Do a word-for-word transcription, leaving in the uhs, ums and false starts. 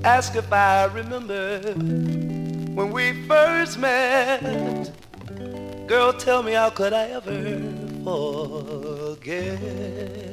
Ask if I remember when we first met. Girl, tell me, how could I ever forget?